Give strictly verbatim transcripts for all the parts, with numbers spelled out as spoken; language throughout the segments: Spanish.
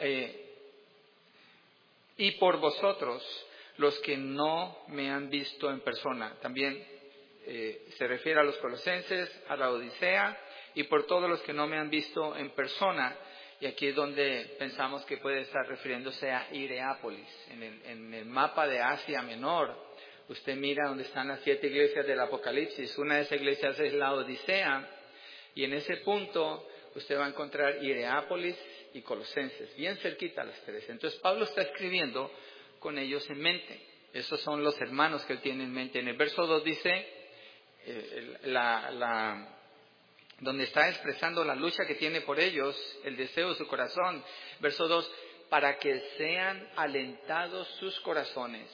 Eh, y por vosotros, los que no me han visto en persona. También eh, se refiere a los colosenses, a la Odisea, y por todos los que no me han visto en persona. Y aquí es donde pensamos que puede estar refiriéndose a Hierapolis. En el, en el mapa de Asia Menor, usted mira donde están las siete iglesias del Apocalipsis. Una de esas iglesias es la Odisea. Y en ese punto usted va a encontrar Hierapolis y Colosenses, bien cerquita a las tres. Entonces Pablo está escribiendo con ellos en mente. Esos son los hermanos que él tiene en mente. En el verso dos dice, eh, la, la, donde está expresando la lucha que tiene por ellos, el deseo de su corazón. Verso dos, para que sean alentados sus corazones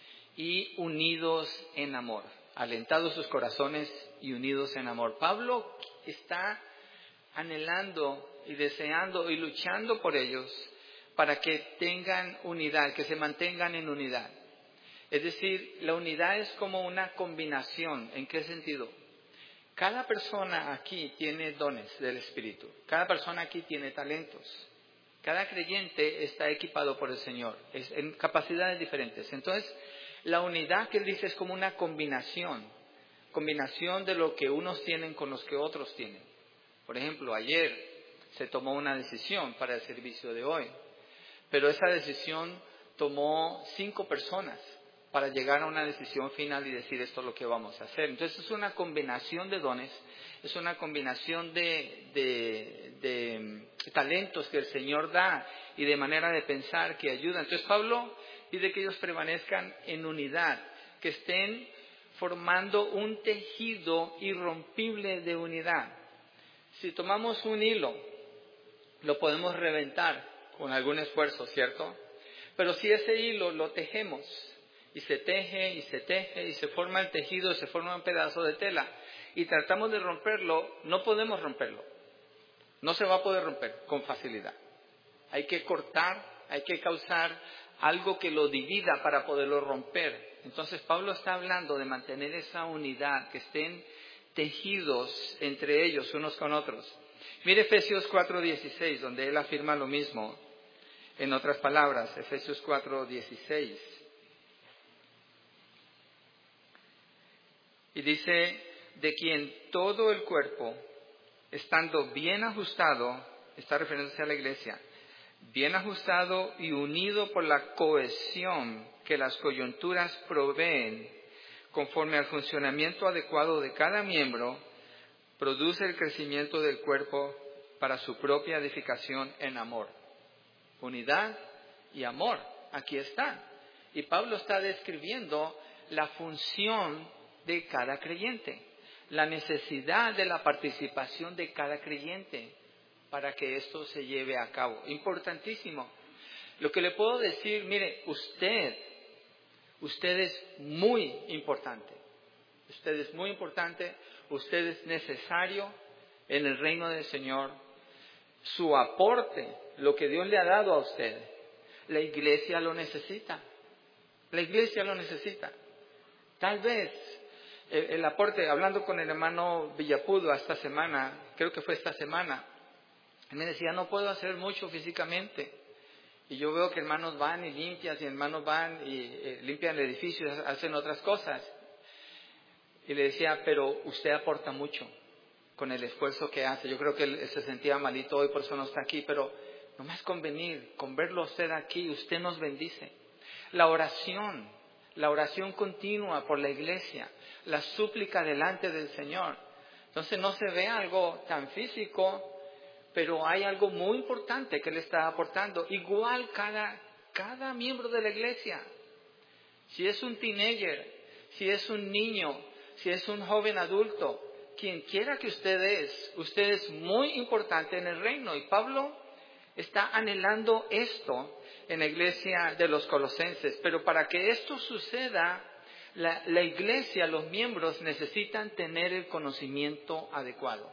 y unidos en amor. Alentados sus corazones y unidos en amor. Pablo está anhelando y deseando y luchando por ellos para que tengan unidad, que se mantengan en unidad. Es decir, la unidad es como una combinación. ¿En qué sentido? Cada persona aquí tiene dones del Espíritu. Cada persona aquí tiene talentos. Cada creyente está equipado por el Señor, es en capacidades diferentes. Entonces, la unidad que él dice es como una combinación. Combinación de lo que unos tienen con los que otros tienen. Por ejemplo, ayer se tomó una decisión para el servicio de hoy. Pero esa decisión tomó cinco personas para llegar a una decisión final y decir esto es lo que vamos a hacer. Entonces es una combinación de dones, es una combinación de, de, de talentos que el Señor da y de manera de pensar que ayuda. Entonces Pablo pide que ellos permanezcan en unidad, que estén formando un tejido irrompible de unidad. Si tomamos un hilo, lo podemos reventar con algún esfuerzo, ¿cierto? Pero si ese hilo lo tejemos, y se teje, y se teje, y se forma el tejido, se forma un pedazo de tela, y tratamos de romperlo, no podemos romperlo. No se va a poder romper con facilidad. Hay que cortar, hay que causar algo que lo divida para poderlo romper. Entonces Pablo está hablando de mantener esa unidad, que estén tejidos entre ellos, unos con otros. Mire Efesios cuatro dieciséis, donde él afirma lo mismo. En otras palabras, Efesios cuatro dieciséis. Y dice, de quien todo el cuerpo, estando bien ajustado, está refiriéndose a la iglesia, bien ajustado y unido por la cohesión que las coyunturas proveen, conforme al funcionamiento adecuado de cada miembro, produce el crecimiento del cuerpo para su propia edificación en amor. Unidad y amor, aquí está. Y Pablo está describiendo la función de cada creyente, la necesidad de la participación de cada creyente para que esto se lleve a cabo. Importantísimo. Lo que le puedo decir, mire, usted, usted es muy importante. Usted es muy importante, usted es necesario en el reino del Señor. Su aporte, lo que Dios le ha dado a usted, la iglesia lo necesita. La iglesia lo necesita. Tal vez el, el aporte, hablando con el hermano Villapudo esta semana, creo que fue esta semana, él me decía, no puedo hacer mucho físicamente. Y yo veo que hermanos van y limpian, y hermanos van y eh, limpian el edificio y hacen otras cosas. Y le decía, pero usted aporta mucho con el esfuerzo que hace. Yo creo que él se sentía malito hoy, por eso no está aquí, pero nomás con venir, con verlo usted aquí, usted nos bendice. La oración, la oración continua por la iglesia, la súplica delante del Señor. Entonces no se ve algo tan físico, pero hay algo muy importante que Él está aportando. Igual cada, cada miembro de la iglesia. Si es un teenager, si es un niño, si es un joven adulto, quien quiera que usted es, usted es muy importante en el reino. Y Pablo está anhelando esto en la iglesia de los Colosenses. Pero para que esto suceda, la, la iglesia, los miembros necesitan tener el conocimiento adecuado.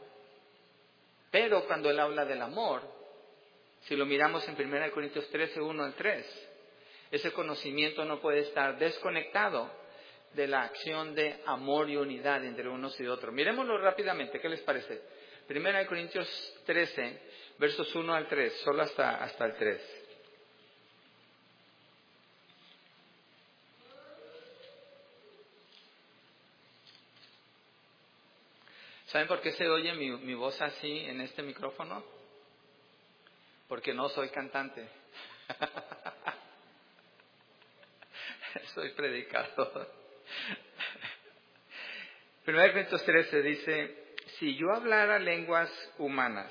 Pero cuando él habla del amor, si lo miramos en primera Corintios trece, uno al tres, ese conocimiento no puede estar desconectado de la acción de amor y unidad entre unos y otros. Miremoslo rápidamente, ¿qué les parece? primera Corintios trece, versos uno al tres, solo hasta, hasta el tres. ¿Saben por qué se oye mi, mi voz así en este micrófono? Porque no soy cantante. Soy predicador. primero Corintios trece dice, si yo hablara lenguas humanas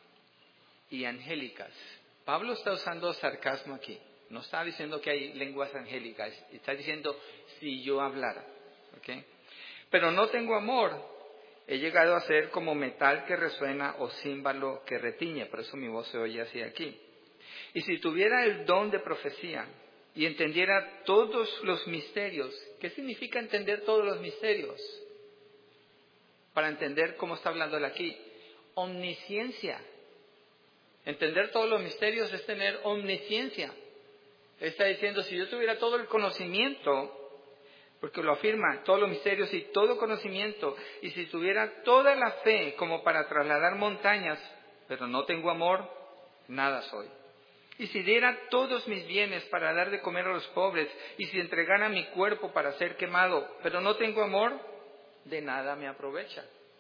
y angélicas. Pablo está usando sarcasmo aquí. No está diciendo que hay lenguas angélicas. Está diciendo, si yo hablara. ¿Okay? Pero no tengo amor. He llegado a ser como metal que resuena o címbalo que retiñe. Por eso mi voz se oye así aquí. Y si tuviera el don de profecía y entendiera todos los misterios. ¿Qué significa entender todos los misterios? Para entender cómo está hablando él aquí. Omnisciencia. Entender todos los misterios es tener omnisciencia. Está diciendo, si yo tuviera todo el conocimiento, porque lo afirma, todos los misterios y todo conocimiento, y si tuviera toda la fe como para trasladar montañas, pero no tengo amor, nada soy. Y si diera todos mis bienes para dar de comer a los pobres, y si entregara mi cuerpo para ser quemado, pero no tengo amor, de nada me aprovecha.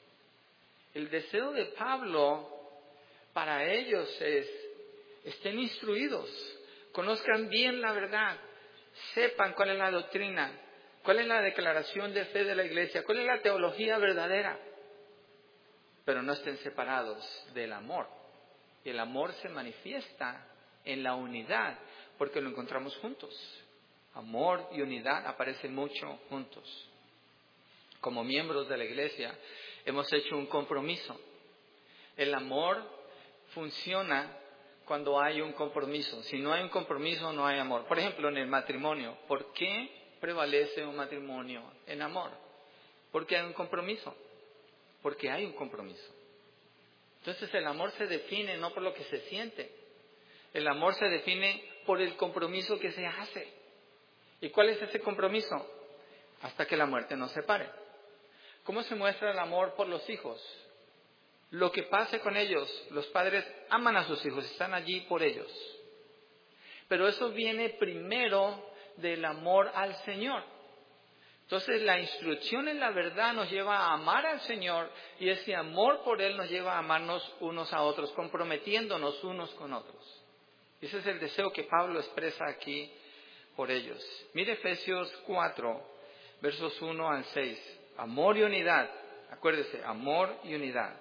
El deseo de Pablo para ellos es, estén instruidos, conozcan bien la verdad, sepan cuál es la doctrina, cuál es la declaración de fe de la iglesia, cuál es la teología verdadera, pero no estén separados del amor. El amor se manifiesta en la unidad, porque lo encontramos juntos. Amor y unidad aparecen mucho juntos. Como miembros de la iglesia hemos hecho un compromiso. El amor funciona cuando hay un compromiso. Si no hay un compromiso, no hay amor. Por ejemplo, en el matrimonio, ¿por qué prevalece un matrimonio en amor? Porque hay un compromiso. Porque hay un compromiso. Entonces el amor se define no por lo que se siente. El amor se define por el compromiso que se hace. ¿Y cuál es ese compromiso? Hasta que la muerte nos separe. ¿Cómo se muestra el amor por los hijos? Lo que pase con ellos, los padres aman a sus hijos, están allí por ellos. Pero eso viene primero del amor al Señor. Entonces la instrucción en la verdad nos lleva a amar al Señor y ese amor por Él nos lleva a amarnos unos a otros, comprometiéndonos unos con otros. Ese es el deseo que Pablo expresa aquí por ellos. Mire Efesios cuatro, versos uno al seis. Amor y unidad. Acuérdese, amor y unidad.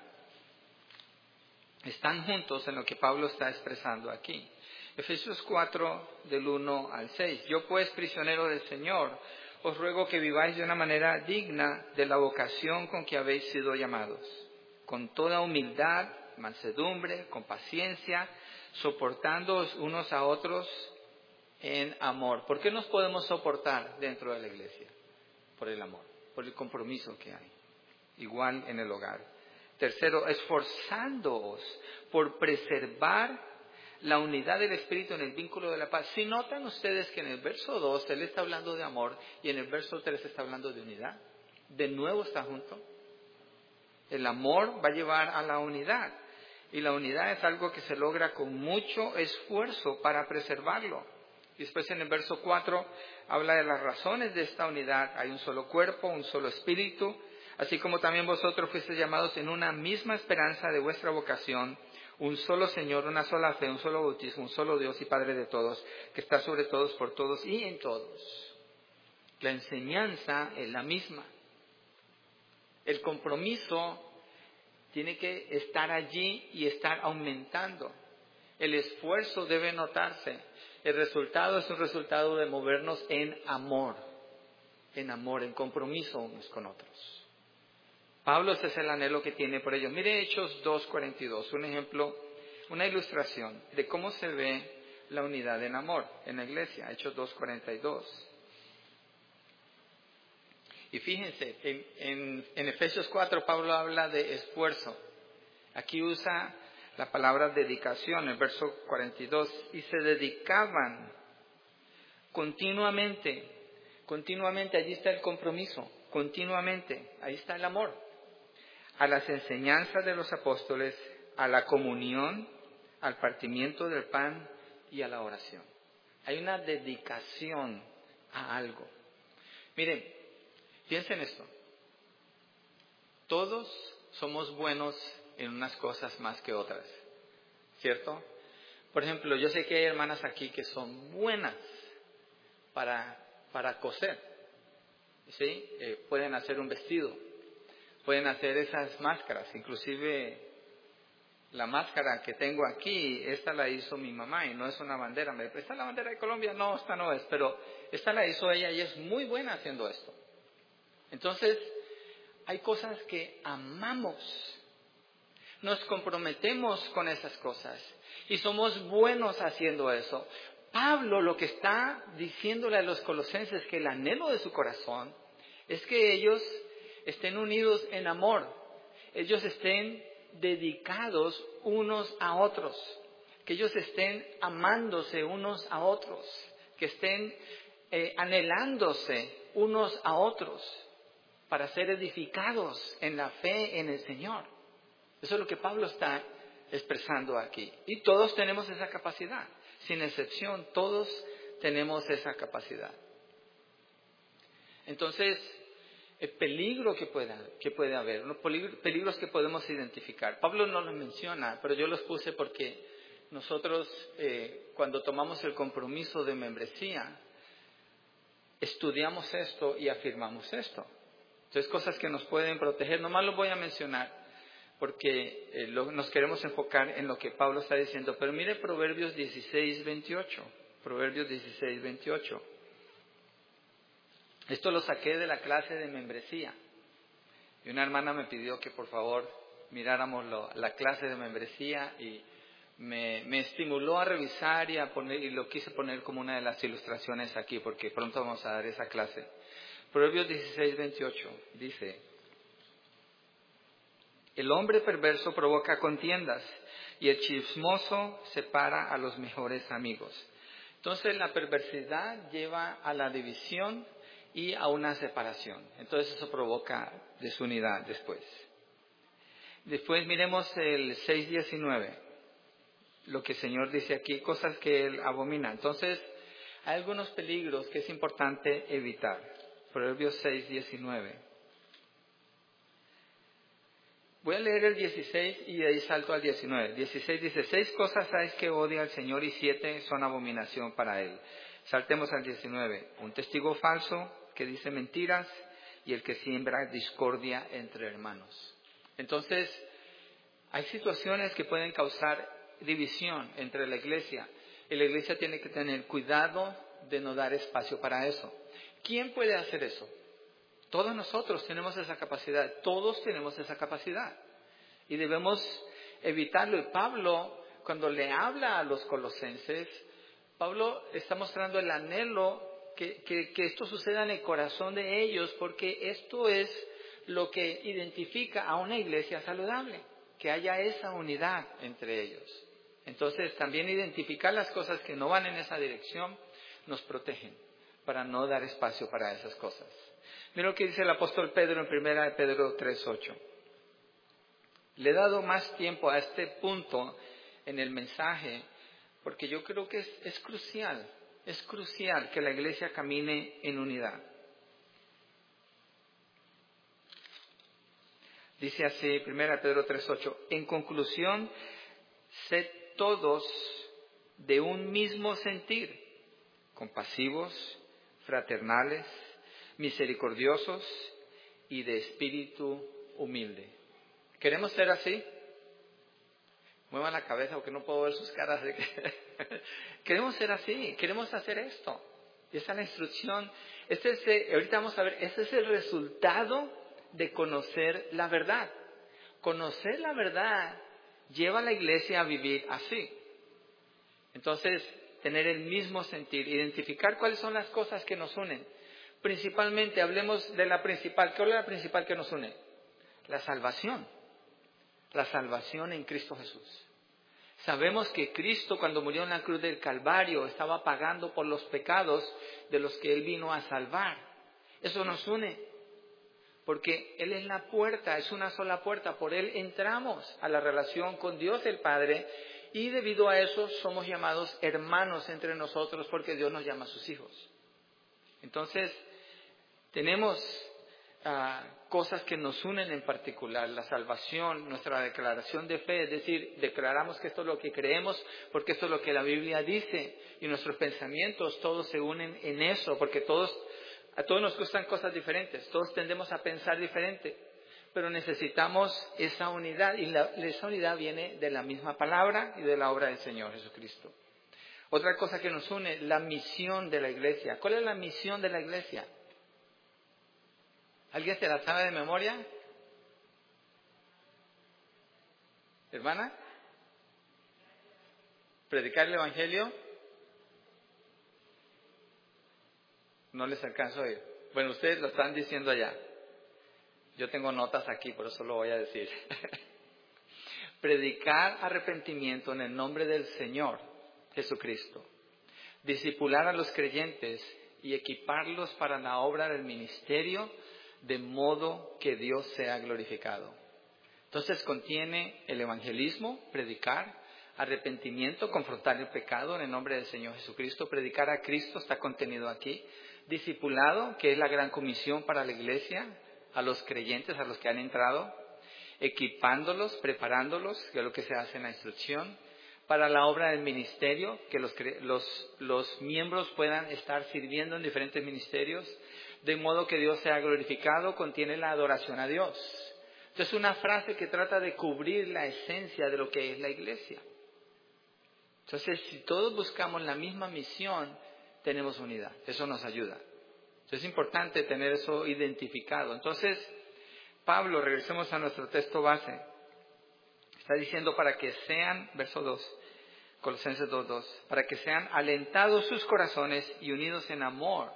Están juntos en lo que Pablo está expresando aquí. Efesios cuatro, del uno al seis. Yo pues, prisionero del Señor, os ruego que viváis de una manera digna de la vocación con que habéis sido llamados, con toda humildad, mansedumbre, con paciencia, soportándoos unos a otros en amor. ¿Por qué nos podemos soportar dentro de la iglesia? Por el amor, por el compromiso que hay. Igual en el hogar. Tercero, esforzándoos por preservar la unidad del Espíritu en el vínculo de la paz. Si notan ustedes que en el verso dos él está hablando de amor y en el verso tres está hablando de unidad. De nuevo está junto. El amor va a llevar a la unidad. Y la unidad es algo que se logra con mucho esfuerzo para preservarlo. Y después en el verso cuatro habla de las razones de esta unidad. Hay un solo cuerpo, un solo espíritu, así como también vosotros fuisteis llamados en una misma esperanza de vuestra vocación, un solo Señor, una sola fe, un solo bautismo, un solo Dios y Padre de todos, que está sobre todos, por todos y en todos. La enseñanza es la misma. El compromiso tiene que estar allí y estar aumentando. El esfuerzo debe notarse. El resultado es un resultado de movernos en amor, en amor, en compromiso unos con otros. Pablo, ese es el anhelo que tiene por ellos. Mire Hechos dos cuarenta y dos, un ejemplo, una ilustración de cómo se ve la unidad en amor en la iglesia. Hechos dos cuarenta y dos. Y fíjense, en, en, en Efesios cuatro Pablo habla de esfuerzo. Aquí usa la palabra dedicación, el verso cuarenta y dos. Y se dedicaban continuamente, continuamente, allí está el compromiso, continuamente, ahí está el amor, a las enseñanzas de los apóstoles, a la comunión, al partimiento del pan y a la oración. Hay una dedicación a algo. Miren, piensen esto. Todos somos buenos en unas cosas más que otras, ¿cierto? Por ejemplo, yo sé que hay hermanas aquí que son buenas para, para coser, ¿sí? Eh, pueden hacer un vestido, pueden hacer esas máscaras, inclusive la máscara que tengo aquí, esta la hizo mi mamá y no es una bandera. Me dice, ¿esta es la bandera de Colombia? No, esta no es, pero esta la hizo ella y es muy buena haciendo esto. Entonces, hay cosas que amamos, nos comprometemos con esas cosas y somos buenos haciendo eso. Pablo lo que está diciéndole a los colosenses, que el anhelo de su corazón es que ellos estén unidos en amor, ellos estén dedicados unos a otros, que ellos estén amándose unos a otros, que estén eh, anhelándose unos a otros para ser edificados en la fe en el Señor. Eso es lo que Pablo está expresando aquí. Y todos tenemos esa capacidad, sin excepción, todos tenemos esa capacidad. Entonces, el peligro que pueda, que puede haber, los peligros que podemos identificar. Pablo no los menciona, pero yo los puse porque nosotros, eh, cuando tomamos el compromiso de membresía, estudiamos esto y afirmamos esto. Entonces, cosas que nos pueden proteger, nomás los voy a mencionar, porque eh, lo, nos queremos enfocar en lo que Pablo está diciendo. Pero mire Proverbios dieciséis, veintiocho. Proverbios dieciséis, veintiocho. Esto lo saqué de la clase de membresía. Y una hermana me pidió que por favor miráramos lo, la clase de membresía y me, me estimuló a revisar y, a poner, y lo quise poner como una de las ilustraciones aquí, porque pronto vamos a dar esa clase. Proverbios dieciséis, veintiocho dice: el hombre perverso provoca contiendas y el chismoso separa a los mejores amigos. Entonces la perversidad lleva a la división y a una separación. Entonces eso provoca desunidad después. Después miremos el seis diecinueve, lo que el Señor dice aquí, cosas que Él abomina. Entonces hay algunos peligros que es importante evitar. Proverbios seis diecinueve. Voy a leer el dieciséis y de ahí salto al diecinueve. dieciséis dice: seis cosas hay que odia al Señor y siete son abominación para Él. Saltemos al diecinueve. Un testigo falso que dice mentiras y el que siembra discordia entre hermanos. Entonces, hay situaciones que pueden causar división entre la iglesia. Y la iglesia tiene que tener cuidado de no dar espacio para eso. ¿Quién puede hacer eso? Todos nosotros tenemos esa capacidad, todos tenemos esa capacidad. Y debemos evitarlo. Y Pablo, cuando le habla a los colosenses, Pablo está mostrando el anhelo que, que, que esto suceda en el corazón de ellos, porque esto es lo que identifica a una iglesia saludable, que haya esa unidad entre ellos. Entonces, también identificar las cosas que no van en esa dirección nos protegen, para no dar espacio para esas cosas. Mira lo que dice el apóstol Pedro en primera de Pedro tres ocho. Le he dado más tiempo a este punto en el mensaje, porque yo creo que es, es crucial, es crucial que la iglesia camine en unidad. Dice así, primera de Pedro tres ocho, en conclusión, sed todos de un mismo sentir, compasivos, fraternales, misericordiosos y de espíritu humilde. ¿Queremos ser así? Muevan la cabeza porque no puedo ver sus caras. De que... Queremos ser así, queremos hacer esto. Y esa es la instrucción. Este es el, ahorita vamos a ver, este es el resultado de conocer la verdad. Conocer la verdad lleva a la iglesia a vivir así. Entonces, tener el mismo sentir, identificar cuáles son las cosas que nos unen. Principalmente, hablemos de la principal. ¿Qué es la principal que nos une? La salvación. La salvación en Cristo Jesús. Sabemos que Cristo, cuando murió en la cruz del Calvario, estaba pagando por los pecados de los que Él vino a salvar. Eso nos une. Porque Él es la puerta, es una sola puerta. Por Él entramos a la relación con Dios el Padre. Y debido a eso somos llamados hermanos entre nosotros, porque Dios nos llama a sus hijos. Entonces, tenemos uh, cosas que nos unen en particular, la salvación, nuestra declaración de fe, es decir, declaramos que esto es lo que creemos porque esto es lo que la Biblia dice y nuestros pensamientos todos se unen en eso, porque todos, a todos nos gustan cosas diferentes, todos tendemos a pensar diferente, pero necesitamos esa unidad y la, esa unidad viene de la misma palabra y de la obra del Señor Jesucristo. Otra cosa que nos une, la misión de la iglesia. ¿Cuál es la misión de la iglesia? ¿Alguien se la sabe de memoria? ¿Hermana? ¿Predicar el Evangelio? No les alcanzo a oír. Bueno, ustedes lo están diciendo allá. Yo tengo notas aquí, por eso lo voy a decir. Predicar arrepentimiento en el nombre del Señor Jesucristo. Discipular a los creyentes y equiparlos para la obra del ministerio, de modo que Dios sea glorificado. Entonces contiene el evangelismo, predicar, arrepentimiento, confrontar el pecado en el nombre del Señor Jesucristo, predicar a Cristo está contenido aquí, discipulado, que es la gran comisión para la iglesia, a los creyentes, a los que han entrado, equipándolos, preparándolos, que es lo que se hace en la instrucción, para la obra del ministerio, que los, los, los miembros puedan estar sirviendo en diferentes ministerios, de modo que Dios sea glorificado, contiene la adoración a Dios. Entonces, una frase que trata de cubrir la esencia de lo que es la iglesia. Entonces, si todos buscamos la misma misión, tenemos unidad. Eso nos ayuda. Entonces, es importante tener eso identificado. Entonces, Pablo, regresemos a nuestro texto base, está diciendo para que sean, verso dos, Colosenses dos dos, para que sean alentados sus corazones y unidos en amor.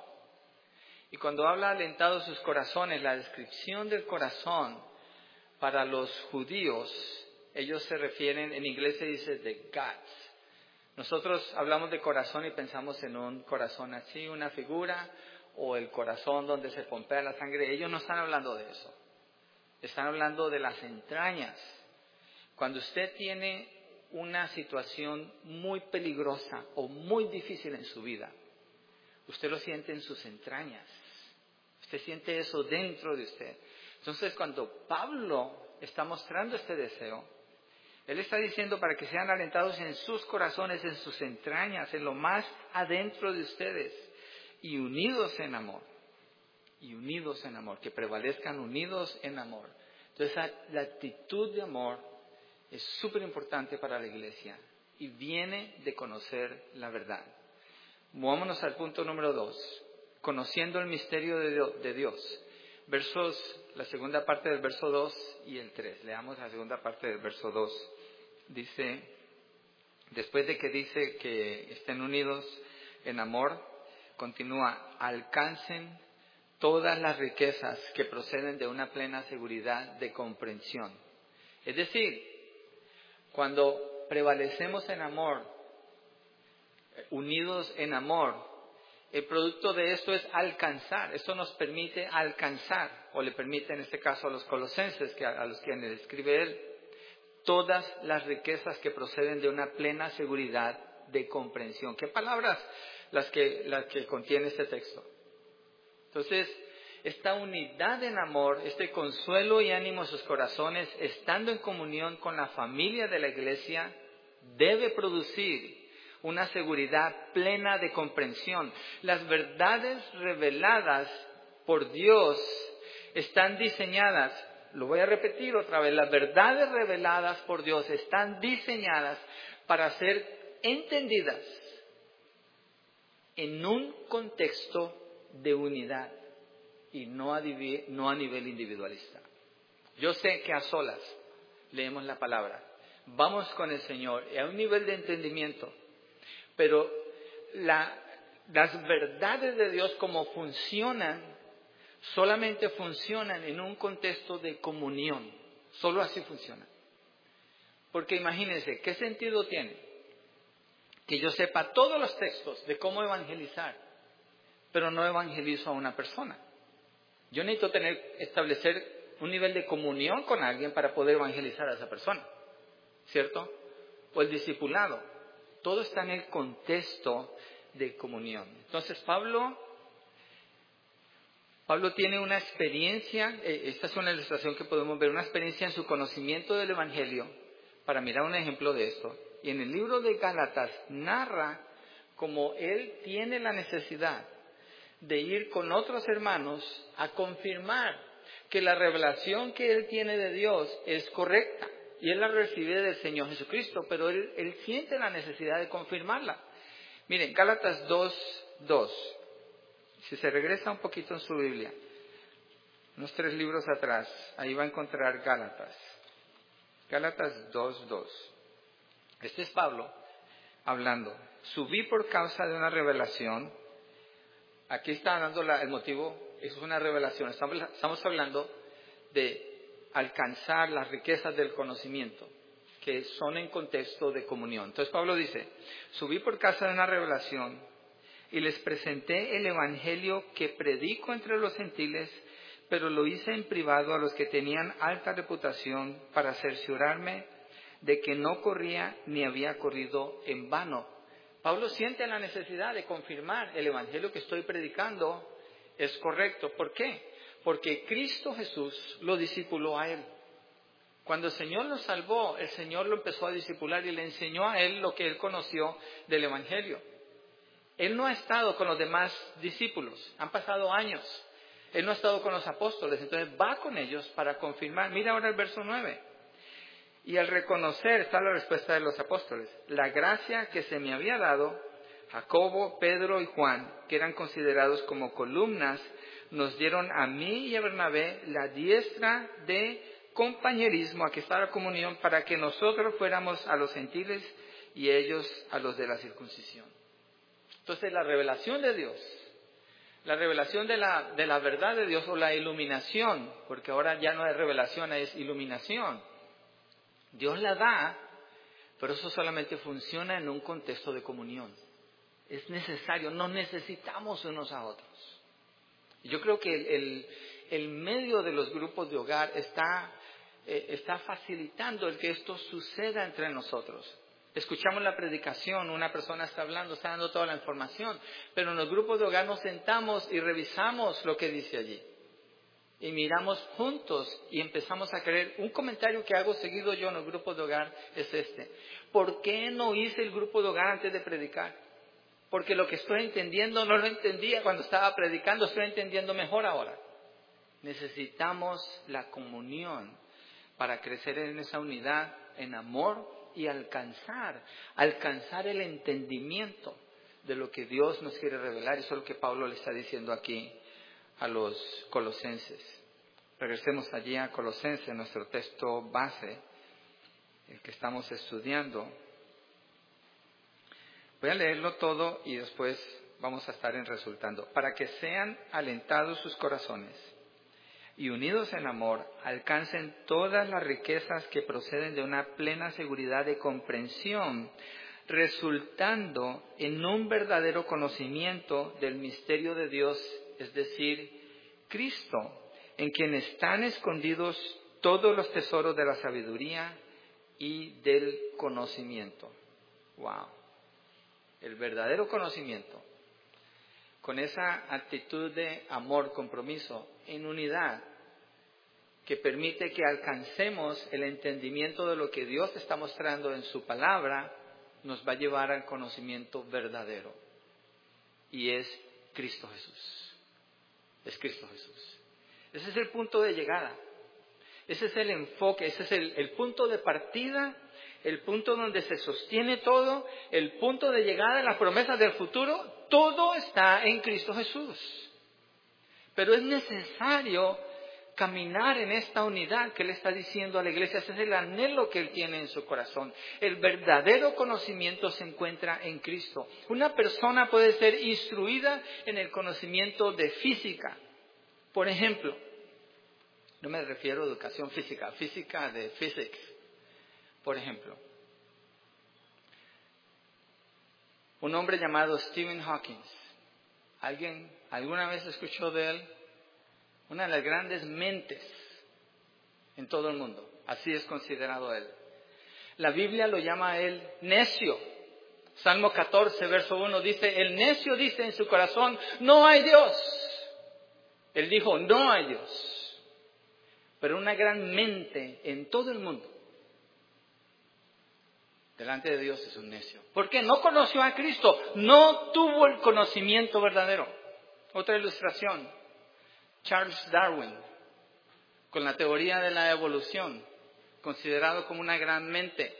Y cuando habla alentados sus corazones, la descripción del corazón para los judíos, ellos se refieren, en inglés se dice the guts. Nosotros hablamos de corazón y pensamos en un corazón así, una figura, o el corazón donde se pompea la sangre. Ellos no están hablando de eso. Están hablando de las entrañas. Cuando usted tiene una situación muy peligrosa o muy difícil en su vida, usted lo siente en sus entrañas. Usted siente eso dentro de usted. Entonces, cuando Pablo está mostrando este deseo, él está diciendo para que sean alentados en sus corazones, en sus entrañas, en lo más adentro de ustedes, y unidos en amor. Y unidos en amor, que prevalezcan unidos en amor. Entonces, la actitud de amor es súper importante para la iglesia y viene de conocer la verdad. Movámonos al punto número dos, conociendo el misterio de Dios. Versos, la segunda parte del verso dos y el tres. Leamos la segunda parte del verso dos. Dice, después de que dice que estén unidos en amor, continúa, alcancen todas las riquezas que proceden de una plena seguridad de comprensión. Es decir, cuando prevalecemos en amor, unidos en amor, el producto de esto es alcanzar. Esto nos permite alcanzar, o le permite en este caso a los colosenses, que a, a los quienes escribe él, todas las riquezas que proceden de una plena seguridad de comprensión. ¿Qué palabras las que, las que contiene este texto? Entonces, esta unidad en amor, este consuelo y ánimo en sus corazones, estando en comunión con la familia de la iglesia, debe producir una seguridad plena de comprensión. Las verdades reveladas por Dios están diseñadas, lo voy a repetir otra vez, las verdades reveladas por Dios están diseñadas para ser entendidas en un contexto de unidad y no a, no a nivel individualista. Yo sé que a solas leemos la palabra, vamos con el Señor a un nivel de entendimiento, pero la, las verdades de Dios como funcionan, solamente funcionan en un contexto de comunión. Solo así funciona. Porque imagínense, ¿qué sentido tiene que yo sepa todos los textos de cómo evangelizar, pero no evangelizo a una persona? Yo necesito tener, establecer un nivel de comunión con alguien para poder evangelizar a esa persona, ¿cierto? O el discipulado. Todo está en el contexto de comunión. Entonces Pablo Pablo tiene una experiencia, eh, esta es una ilustración que podemos ver, una experiencia en su conocimiento del Evangelio, para mirar un ejemplo de esto. Y en el libro de Gálatas narra cómo él tiene la necesidad de ir con otros hermanos a confirmar que la revelación que él tiene de Dios es correcta. Y él la recibe del Señor Jesucristo, pero él, él siente la necesidad de confirmarla. Miren, Gálatas dos, dos. Si se regresa un poquito en su Biblia, unos tres libros atrás, ahí va a encontrar Gálatas. Gálatas dos, dos. Este es Pablo hablando. Subí por causa de una revelación. Aquí está dando la, el motivo, eso es una revelación. Estamos, estamos hablando de alcanzar las riquezas del conocimiento, que son en contexto de comunión. Entonces Pablo dice, subí por causa de una revelación y les presenté el evangelio que predico entre los gentiles, pero lo hice en privado a los que tenían alta reputación para cerciorarme de que no corría ni había corrido en vano. Pablo siente la necesidad de confirmar el evangelio que estoy predicando es correcto. ¿Por qué? Porque Cristo Jesús lo discipuló a él. Cuando el Señor lo salvó, el Señor lo empezó a discipular y le enseñó a él lo que él conoció del evangelio. Él no ha estado con los demás discípulos, han pasado años. Él no ha estado con los apóstoles, entonces va con ellos para confirmar. Mira ahora el verso nueve. Y al reconocer, está la respuesta de los apóstoles, la gracia que se me había dado, Jacobo, Pedro y Juan, que eran considerados como columnas, nos dieron a mí y a Bernabé la diestra de compañerismo, aquí está la comunión, para que nosotros fuéramos a los gentiles y ellos a los de la circuncisión. Entonces la revelación de Dios, la revelación de la, de la verdad de Dios o la iluminación, porque ahora ya no es revelación, es iluminación. Dios la da, pero eso solamente funciona en un contexto de comunión. Es necesario, nos necesitamos unos a otros. Yo creo que el, el, el medio de los grupos de hogar está, eh, está facilitando el que esto suceda entre nosotros. Escuchamos la predicación, una persona está hablando, está dando toda la información, pero en los grupos de hogar nos sentamos y revisamos lo que dice allí. Y miramos juntos y empezamos a creer. Un comentario que hago seguido yo en los grupos de hogar es este. ¿Por qué no hice el grupo de hogar antes de predicar? Porque lo que estoy entendiendo no lo entendía cuando estaba predicando, estoy entendiendo mejor ahora. Necesitamos la comunión para crecer en esa unidad, en amor y alcanzar, alcanzar el entendimiento de lo que Dios nos quiere revelar. Eso es lo que Pablo le está diciendo aquí a los colosenses. Regresemos allí a Colosenses, nuestro texto base, el que estamos estudiando. Voy a leerlo todo y después vamos a estar en resultando. Para que sean alentados sus corazones y unidos en amor, alcancen todas las riquezas que proceden de una plena seguridad de comprensión, resultando en un verdadero conocimiento del misterio de Dios, es decir, Cristo, en quien están escondidos todos los tesoros de la sabiduría y del conocimiento. Wow. El verdadero conocimiento, con esa actitud de amor, compromiso, en unidad, que permite que alcancemos el entendimiento de lo que Dios está mostrando en su palabra, nos va a llevar al conocimiento verdadero. Y es Cristo Jesús. Es Cristo Jesús. Ese es el punto de llegada. Ese es el enfoque, ese es el, el punto de partida, el punto donde se sostiene todo, el punto de llegada, las promesas del futuro, todo está en Cristo Jesús. Pero es necesario caminar en esta unidad que Él está diciendo a la iglesia. Ese es el anhelo que Él tiene en su corazón. El verdadero conocimiento se encuentra en Cristo. Una persona puede ser instruida en el conocimiento de física. Por ejemplo, no me refiero a educación física, física de physics. Por ejemplo, un hombre llamado Stephen Hawking. ¿Alguien alguna vez escuchó de él? Una de las grandes mentes en todo el mundo. Así es considerado él. La Biblia lo llama a él necio. Salmo catorce, verso uno dice, el necio dice en su corazón, no hay Dios. Él dijo, no hay Dios. Pero una gran mente en todo el mundo, delante de Dios es un necio. ¿Por qué? No conoció a Cristo. No tuvo el conocimiento verdadero. Otra ilustración. Charles Darwin, con la teoría de la evolución, considerado como una gran mente.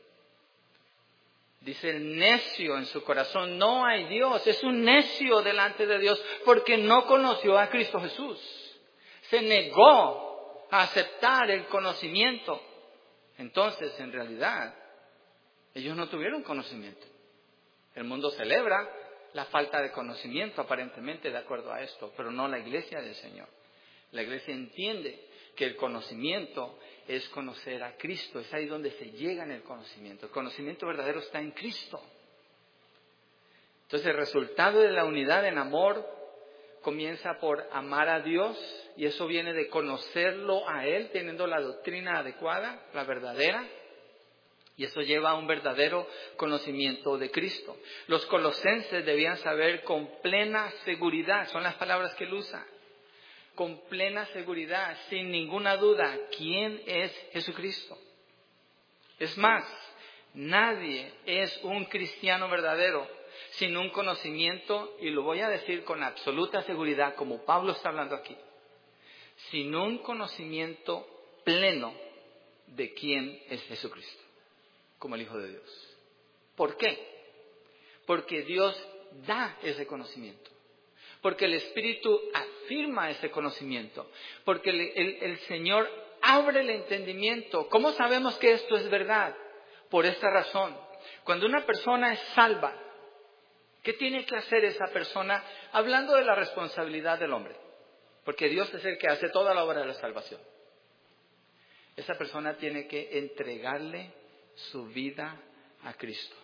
Dice el necio en su corazón, no hay Dios. Es un necio delante de Dios porque no conoció a Cristo Jesús. Se negó a aceptar el conocimiento. Entonces, en realidad, ellos no tuvieron conocimiento. El mundo celebra la falta de conocimiento, aparentemente, de acuerdo a esto, pero no la iglesia del Señor. La iglesia entiende que el conocimiento es conocer a Cristo. Es ahí donde se llega en el conocimiento. El conocimiento verdadero está en Cristo. Entonces, el resultado de la unidad en amor comienza por amar a Dios, y eso viene de conocerlo a Él, teniendo la doctrina adecuada, la verdadera. Y eso lleva a un verdadero conocimiento de Cristo. Los colosenses debían saber con plena seguridad, son las palabras que él usa, con plena seguridad, sin ninguna duda, quién es Jesucristo. Es más, nadie es un cristiano verdadero sin un conocimiento, y lo voy a decir con absoluta seguridad, como Pablo está hablando aquí, sin un conocimiento pleno de quién es Jesucristo, como el Hijo de Dios. ¿Por qué? Porque Dios da ese conocimiento. Porque el Espíritu afirma ese conocimiento. Porque el, el, el Señor abre el entendimiento. ¿Cómo sabemos que esto es verdad? Por esta razón. Cuando una persona es salva, ¿qué tiene que hacer esa persona? Hablando de la responsabilidad del hombre. Porque Dios es el que hace toda la obra de la salvación. Esa persona tiene que entregarle su vida a Cristo.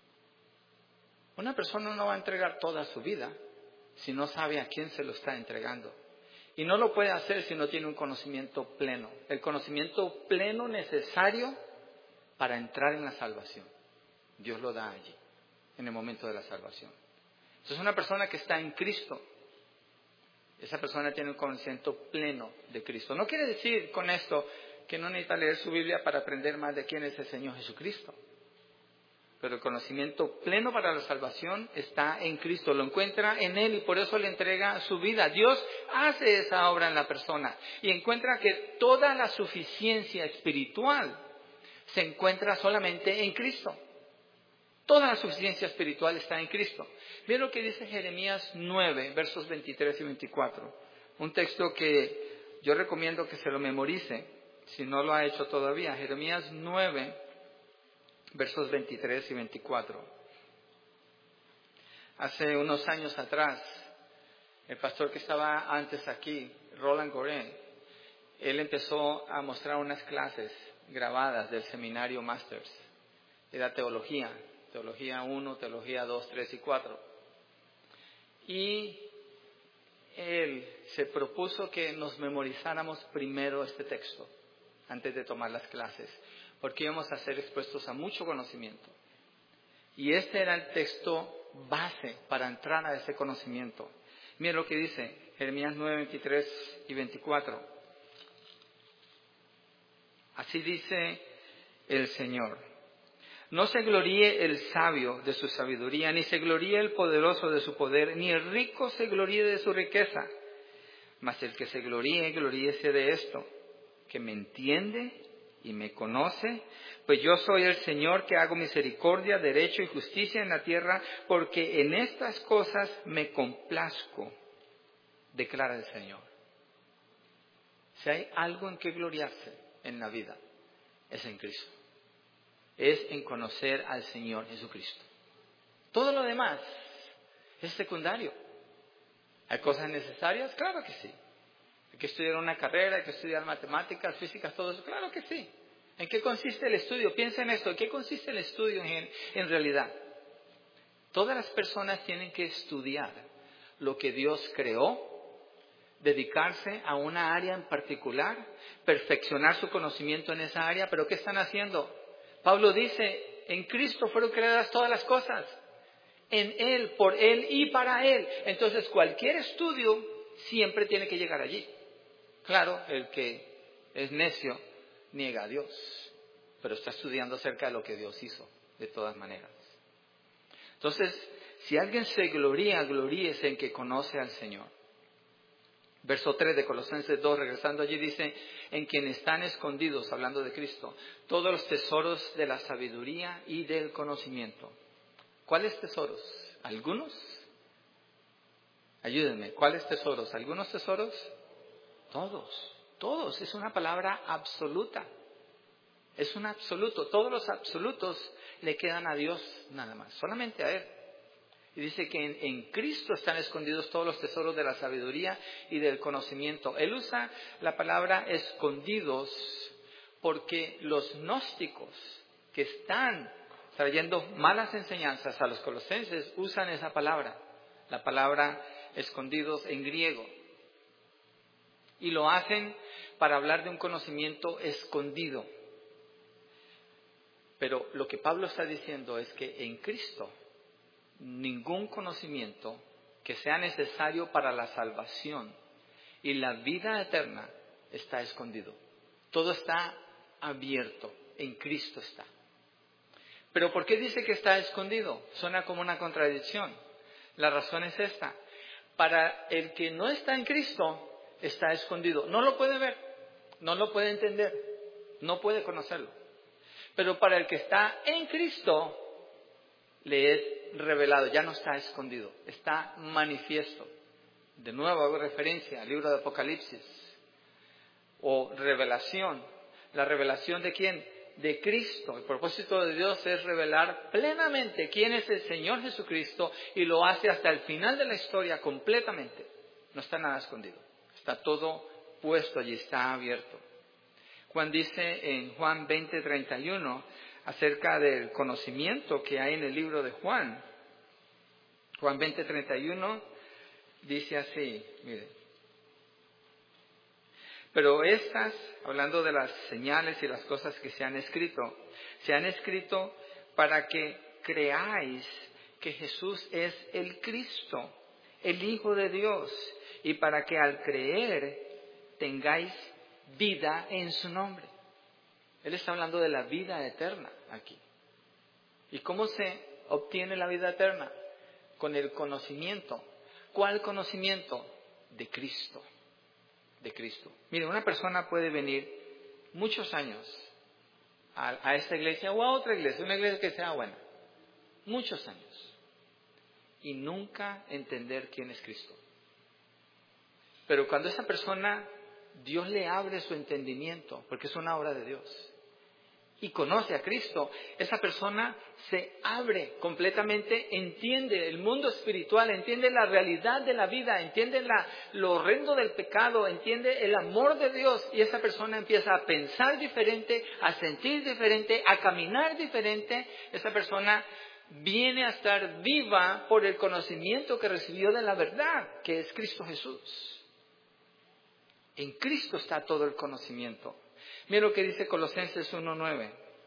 Una persona no va a entregar toda su vida si no sabe a quién se lo está entregando. Y no lo puede hacer si no tiene un conocimiento pleno. El conocimiento pleno necesario para entrar en la salvación. Dios lo da allí, en el momento de la salvación. Entonces, una persona que está en Cristo, esa persona tiene un conocimiento pleno de Cristo. No quiere decir con esto que no necesita leer su Biblia para aprender más de quién es el Señor Jesucristo. Pero el conocimiento pleno para la salvación está en Cristo, lo encuentra en Él y por eso le entrega su vida. Dios hace esa obra en la persona y encuentra que toda la suficiencia espiritual se encuentra solamente en Cristo. Toda la suficiencia espiritual está en Cristo. Miren lo que dice Jeremías nueve, versos veintitrés y veinticuatro. Un texto que yo recomiendo que se lo memorice, si no lo ha hecho todavía. Jeremías nueve, versos veintitrés y veinticuatro. Hace unos años atrás, el pastor que estaba antes aquí, Roland Goren, él empezó a mostrar unas clases grabadas del seminario Masters. Era teología, teología uno, teología dos, tres y cuatro. Y él se propuso que nos memorizáramos primero este texto antes de tomar las clases, porque íbamos a ser expuestos a mucho conocimiento. Y este era el texto base para entrar a ese conocimiento. Miren lo que dice Jeremías nueve, veintitrés y veinticuatro. Así dice el Señor: no se gloríe el sabio de su sabiduría, ni se gloríe el poderoso de su poder, ni el rico se gloríe de su riqueza. Mas el que se gloríe, gloríese de esto, que me entiende y me conoce, pues yo soy el Señor que hago misericordia, derecho y justicia en la tierra, porque en estas cosas me complazco, declara el Señor. Si hay algo en que gloriarse en la vida, es en Cristo. Es en conocer al Señor Jesucristo. Todo lo demás es secundario. ¿Hay cosas necesarias? Claro que sí. Hay que estudiar una carrera, hay que estudiar matemáticas, físicas, todo eso. Claro que sí. ¿En qué consiste el estudio? Piensa en esto. ¿En qué consiste el estudio en, en realidad? Todas las personas tienen que estudiar lo que Dios creó, dedicarse a una área en particular, perfeccionar su conocimiento en esa área. ¿Pero qué están haciendo? Pablo dice, en Cristo fueron creadas todas las cosas. En Él, por Él y para Él. Entonces, cualquier estudio siempre tiene que llegar allí. Claro, el que es necio niega a Dios, pero está estudiando acerca de lo que Dios hizo, de todas maneras. Entonces, si alguien se gloría, gloríese en que conoce al Señor. Verso tres de Colosenses dos, regresando allí, dice, en quien están escondidos, hablando de Cristo, todos los tesoros de la sabiduría y del conocimiento. ¿Cuáles tesoros? ¿Algunos? Ayúdenme, ¿cuáles tesoros? ¿Algunos tesoros? Todos, todos. Es una palabra absoluta. Es un absoluto. Todos los absolutos le quedan a Dios nada más, solamente a Él. Y dice que en, en Cristo están escondidos todos los tesoros de la sabiduría y del conocimiento. Él usa la palabra escondidos porque los gnósticos que están trayendo malas enseñanzas a los colosenses usan esa palabra, la palabra escondidos en griego. Y lo hacen para hablar de un conocimiento escondido. Pero lo que Pablo está diciendo es que en Cristo ningún conocimiento que sea necesario para la salvación y la vida eterna está escondido. Todo está abierto, en Cristo está. Pero ¿por qué dice que está escondido? Suena como una contradicción. La razón es esta. Para el que no está en Cristo, está escondido. No lo puede ver, no lo puede entender, no puede conocerlo. Pero para el que está en Cristo, le es revelado, ya no está escondido, está manifiesto. De nuevo hago referencia al libro de Apocalipsis. O revelación. ¿La revelación de quién? De Cristo. El propósito de Dios es revelar plenamente quién es el Señor Jesucristo y lo hace hasta el final de la historia completamente. No está nada escondido. Está todo puesto allí, está abierto. Juan dice en Juan veinte, treinta y uno acerca del conocimiento que hay en el libro de Juan. Juan veinte, treinta y uno dice así, mire. Pero estas, hablando de las señales y las cosas que se han escrito, se han escrito para que creáis que Jesús es el Cristo, el Hijo de Dios, y para que al creer tengáis vida en su nombre. Él está hablando de la vida eterna aquí. ¿Y cómo se obtiene la vida eterna? Con el conocimiento. ¿Cuál conocimiento? De Cristo. De Cristo. Mire, una persona puede venir muchos años a, a esta iglesia o a otra iglesia, una iglesia que sea buena, muchos años, y nunca entender quién es Cristo. Pero cuando esa persona, Dios le abre su entendimiento, porque es una obra de Dios, y conoce a Cristo, esa persona se abre completamente, entiende el mundo espiritual, entiende la realidad de la vida, entiende la, lo horrendo del pecado, entiende el amor de Dios, y esa persona empieza a pensar diferente, a sentir diferente, a caminar diferente. Esa persona viene a estar viva por el conocimiento que recibió de la verdad, que es Cristo Jesús. En Cristo está todo el conocimiento. Mira lo que dice Colosenses uno nueve.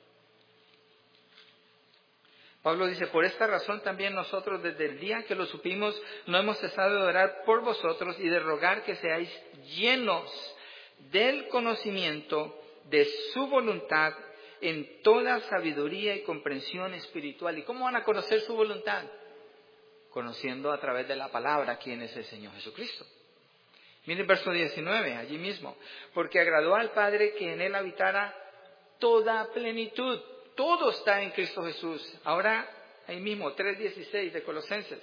Pablo dice, por esta razón también nosotros desde el día que lo supimos no hemos cesado de orar por vosotros y de rogar que seáis llenos del conocimiento de su voluntad en toda sabiduría y comprensión espiritual. ¿Y cómo van a conocer su voluntad? Conociendo a través de la palabra quién es el Señor Jesucristo. Mire el verso diecinueve, allí mismo. Porque agradó al Padre que en Él habitara toda plenitud. Todo está en Cristo Jesús. Ahora, ahí mismo, tres dieciséis de Colosenses.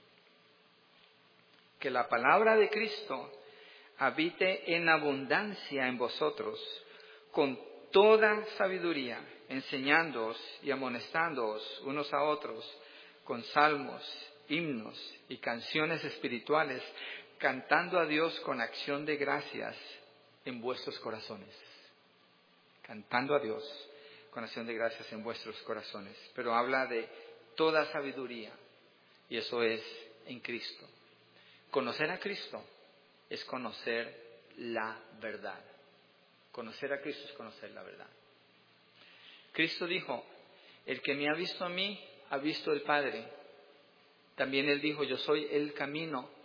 Que la palabra de Cristo habite en abundancia en vosotros, con toda sabiduría, enseñándoos y amonestándoos unos a otros, con salmos, himnos y canciones espirituales, cantando a Dios con acción de gracias en vuestros corazones. Cantando a Dios con acción de gracias en vuestros corazones. Pero habla de toda sabiduría, y eso es en Cristo. Conocer a Cristo es conocer la verdad. Conocer a Cristo es conocer la verdad. Cristo dijo, el que me ha visto a mí, ha visto al Padre. También Él dijo, yo soy el camino,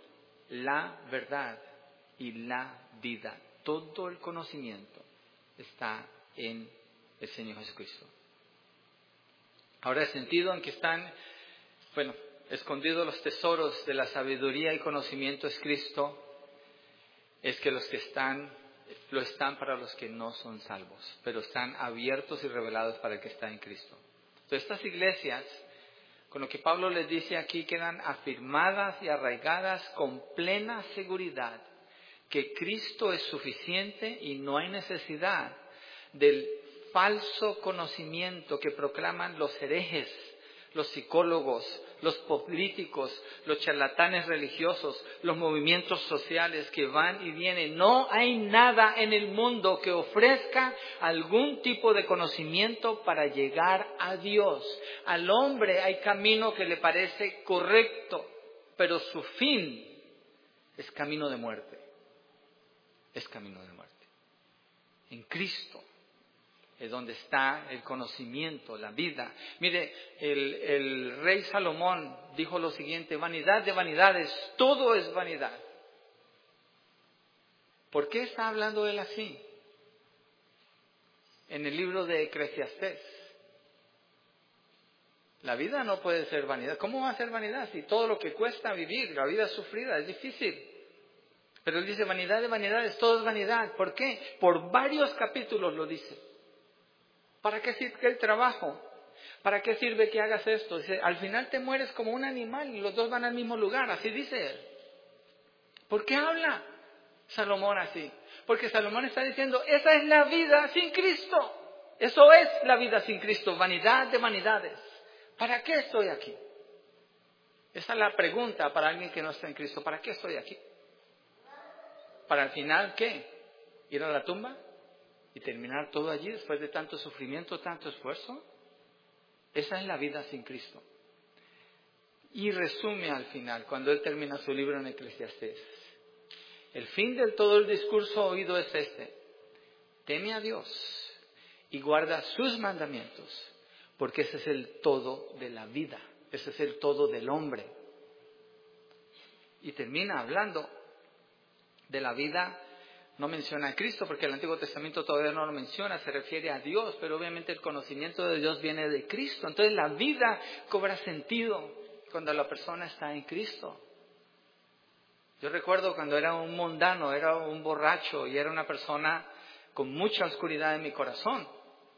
la verdad y la vida. Todo el conocimiento está en el Señor Jesucristo. Ahora, el sentido en que están, bueno, escondidos los tesoros de la sabiduría y conocimiento es Cristo, es que los que están, lo están para los que no son salvos, pero están abiertos y revelados para el que está en Cristo. Entonces, estas iglesias, con lo que Pablo les dice aquí, quedan afirmadas y arraigadas con plena seguridad que Cristo es suficiente y no hay necesidad del falso conocimiento que proclaman los herejes, los psicólogos, los políticos, los charlatanes religiosos, los movimientos sociales que van y vienen. No hay nada en el mundo que ofrezca algún tipo de conocimiento para llegar a Dios. Al hombre hay camino que le parece correcto, pero su fin es camino de muerte. Es camino de muerte. En Cristo es donde está el conocimiento, la vida. Mire, el, el rey Salomón dijo lo siguiente: vanidad de vanidades, todo es vanidad. ¿Por qué está hablando él así? En el libro de Eclesiastés. La vida no puede ser vanidad. ¿Cómo va a ser vanidad si todo lo que cuesta vivir, la vida sufrida, es difícil? Pero él dice vanidad de vanidades, todo es vanidad. ¿Por qué? Por varios capítulos lo dice. ¿Para qué sirve el trabajo? ¿Para qué sirve que hagas esto? Dice, al final te mueres como un animal y los dos van al mismo lugar. Así dice él. ¿Por qué habla Salomón así? Porque Salomón está diciendo, esa es la vida sin Cristo. Eso es la vida sin Cristo, vanidad de vanidades. ¿Para qué estoy aquí? Esa es la pregunta para alguien que no está en Cristo. ¿Para qué estoy aquí? ¿Para al final qué? ¿Ir a la tumba? ¿Y terminar todo allí después de tanto sufrimiento, tanto esfuerzo? Esa es la vida sin Cristo. Y resume al final, cuando él termina su libro en Eclesiastés. El fin de todo el discurso oído es este: teme a Dios y guarda sus mandamientos, porque ese es el todo de la vida, ese es el todo del hombre. Y termina hablando de la vida. No menciona a Cristo porque el Antiguo Testamento todavía no lo menciona, se refiere a Dios, pero obviamente el conocimiento de Dios viene de Cristo. Entonces la vida cobra sentido cuando la persona está en Cristo. Yo recuerdo cuando era un mundano, era un borracho y era una persona con mucha oscuridad en mi corazón.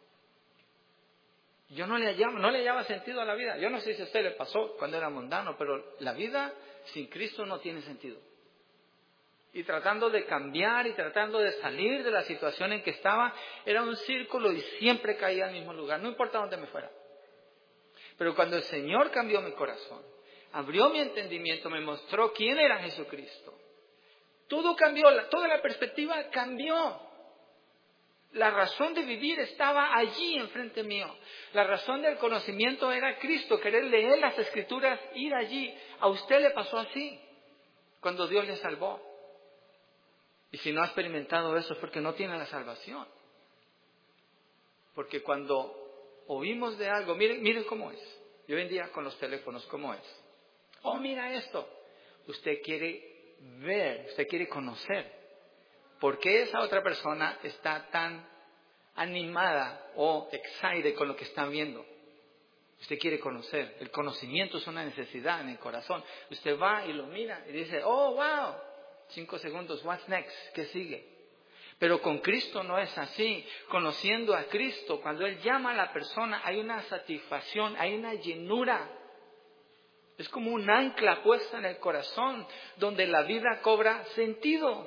Yo no le hallaba, no le hallaba sentido a la vida. Yo no sé si a usted le pasó cuando era mundano, pero la vida sin Cristo no tiene sentido. Y tratando de cambiar y tratando de salir de la situación en que estaba, era un círculo y siempre caía al mismo lugar, no importa dónde me fuera. Pero cuando el Señor cambió mi corazón, abrió mi entendimiento, me mostró quién era Jesucristo, todo cambió, toda la perspectiva cambió. La razón de vivir estaba allí enfrente mío. La razón del conocimiento era Cristo, querer leer las Escrituras, ir allí. A usted le pasó así, cuando Dios le salvó. Y si no ha experimentado eso es porque no tiene la salvación. Porque cuando oímos de algo, miren, miren cómo es. Y hoy en día con los teléfonos, ¿cómo es? Oh, mira esto. Usted quiere ver, usted quiere conocer. ¿Por qué esa otra persona está tan animada o excited con lo que están viendo? Usted quiere conocer. El conocimiento es una necesidad en el corazón. Usted va y lo mira y dice, oh, wow. Cinco segundos, what's next? ¿Qué sigue? Pero con Cristo no es así. Conociendo a Cristo, cuando Él llama a la persona, hay una satisfacción, hay una llenura. Es como un ancla puesta en el corazón, donde la vida cobra sentido.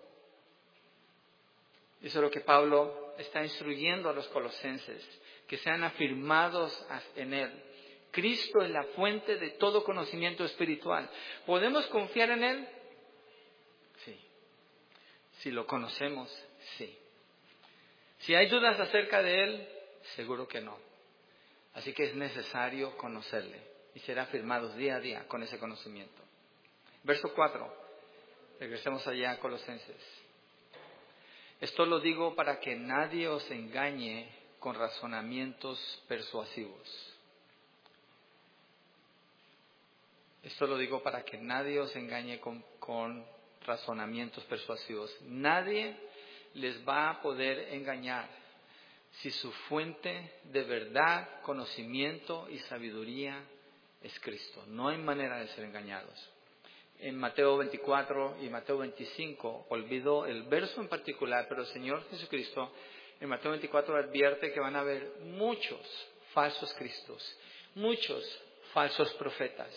Eso es lo que Pablo está instruyendo a los colosenses, que sean afirmados en Él. Cristo es la fuente de todo conocimiento espiritual. ¿Podemos confiar en Él? Sí. Si lo conocemos, sí. Si hay dudas acerca de Él, seguro que no. Así que es necesario conocerle y ser afirmados día a día con ese conocimiento. Verso cuatro. Regresemos allá a Colosenses. Esto lo digo para que nadie os engañe con razonamientos persuasivos. Esto lo digo para que nadie os engañe con, con razonamientos persuasivos. Nadie les va a poder engañar si su fuente de verdad, conocimiento y sabiduría es Cristo. No hay manera de ser engañados. En Mateo veinticuatro y Mateo veinticinco, olvido el verso en particular, pero el Señor Jesucristo en Mateo veinticuatro advierte que van a haber muchos falsos cristos, muchos falsos profetas.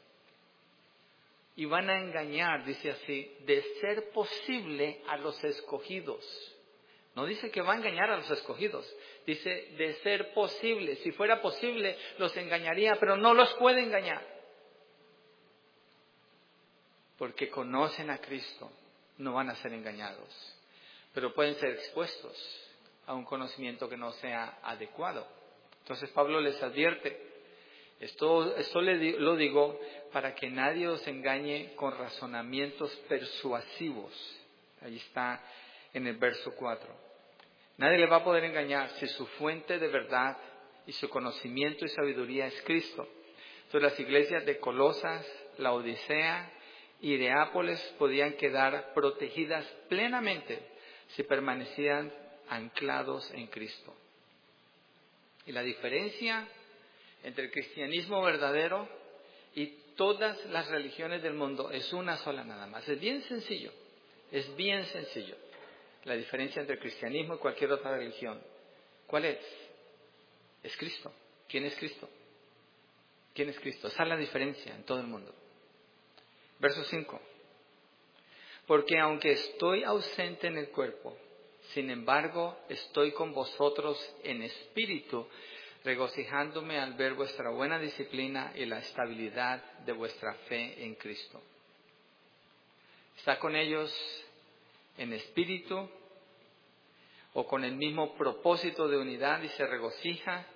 Y van a engañar, dice así, de ser posible a los escogidos. No dice que va a engañar a los escogidos, dice de ser posible. Si fuera posible, los engañaría, pero no los puede engañar. Porque conocen a Cristo, no van a ser engañados. Pero pueden ser expuestos a un conocimiento que no sea adecuado. Entonces Pablo les advierte, esto, esto le, lo digo para que nadie os engañe con razonamientos persuasivos. Ahí está en el verso cuatro. Nadie le va a poder engañar si su fuente de verdad y su conocimiento y sabiduría es Cristo. Entonces las iglesias de Colosas, Laodicea y Hierápolis podían quedar protegidas plenamente si permanecían anclados en Cristo. Y la diferencia entre el cristianismo verdadero y todas las religiones del mundo es una sola nada más. Es bien sencillo, es bien sencillo. La diferencia entre el cristianismo y cualquier otra religión. ¿Cuál es? Es Cristo. ¿Quién es Cristo? ¿Quién es Cristo? Esa es la diferencia en todo el mundo. Verso cinco. Porque aunque estoy ausente en el cuerpo, sin embargo estoy con vosotros en espíritu, regocijándome al ver vuestra buena disciplina y la estabilidad de vuestra fe en Cristo. Está con ellos en espíritu o con el mismo propósito de unidad y se regocija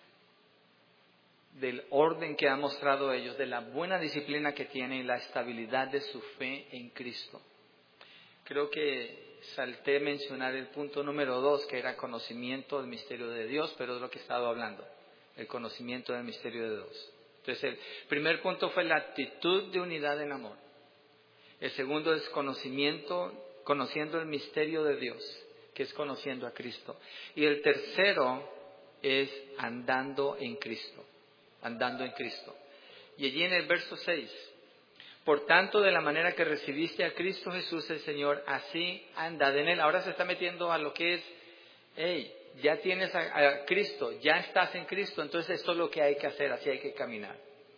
del orden que han mostrado ellos, de la buena disciplina que tienen y la estabilidad de su fe en Cristo. Creo que salté a mencionar el punto número dos, que era conocimiento del misterio de Dios, pero es lo que he estado hablando, el conocimiento del misterio de Dios. Entonces, el primer punto fue la actitud de unidad en amor. El segundo es conocimiento, conociendo el misterio de Dios, que es conociendo a Cristo. Y el tercero es andando en Cristo. Andando en Cristo. Y allí en el verso seis, por tanto, de la manera que recibiste a Cristo Jesús el Señor, así andad en Él. Ahora se está metiendo a lo que es, hey, ya tienes a, a Cristo, ya estás en Cristo, entonces esto es lo que hay que hacer, así hay que caminar.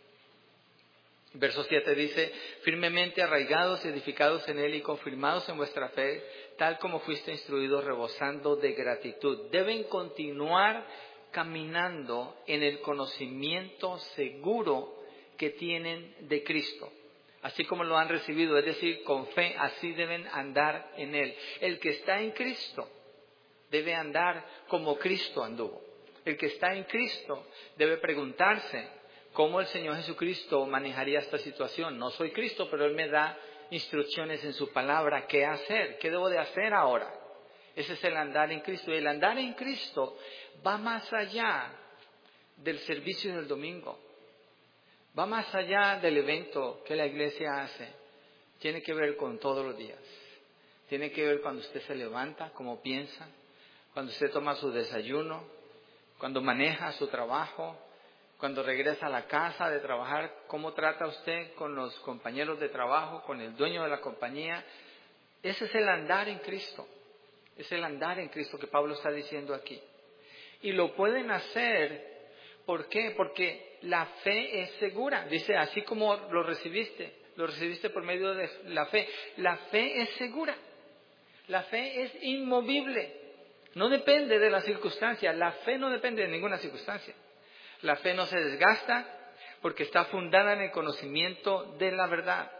Verso siete dice, firmemente arraigados, edificados en Él y confirmados en vuestra fe, tal como fuiste instruidos, rebosando de gratitud. Deben continuar caminando en el conocimiento seguro que tienen de Cristo, así como lo han recibido, es decir, con fe, así deben andar en Él. El que está en Cristo debe andar como Cristo anduvo. El que está en Cristo debe preguntarse cómo el Señor Jesucristo manejaría esta situación. No soy Cristo, pero Él me da instrucciones en su palabra, qué hacer, qué debo de hacer ahora. Ese es el andar en Cristo. Y el andar en Cristo va más allá del servicio del domingo. Va más allá del evento que la iglesia hace. Tiene que ver con todos los días. Tiene que ver cuando usted se levanta, cómo piensa, cuando usted toma su desayuno, cuando maneja su trabajo, cuando regresa a la casa de trabajar, cómo trata usted con los compañeros de trabajo, con el dueño de la compañía. Ese es el andar en Cristo. Es el andar en Cristo que Pablo está diciendo aquí. Y lo pueden hacer, ¿por qué? Porque la fe es segura. Dice, así como lo recibiste, lo recibiste por medio de la fe. La fe es segura. La fe es inmovible. No depende de la circunstancia. La fe no depende de ninguna circunstancia. La fe no se desgasta porque está fundada en el conocimiento de la verdad.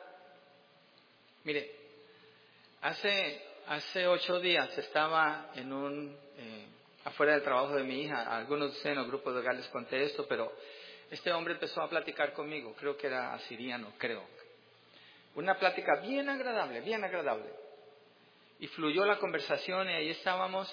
Mire, hace... Hace ocho días estaba en un, eh, afuera del trabajo de mi hija. Algunos dicen en los grupos de hogar les conté esto, pero este hombre empezó a platicar conmigo. Creo que era asiriano, creo. Una plática bien agradable, bien agradable. Y fluyó la conversación y ahí estábamos.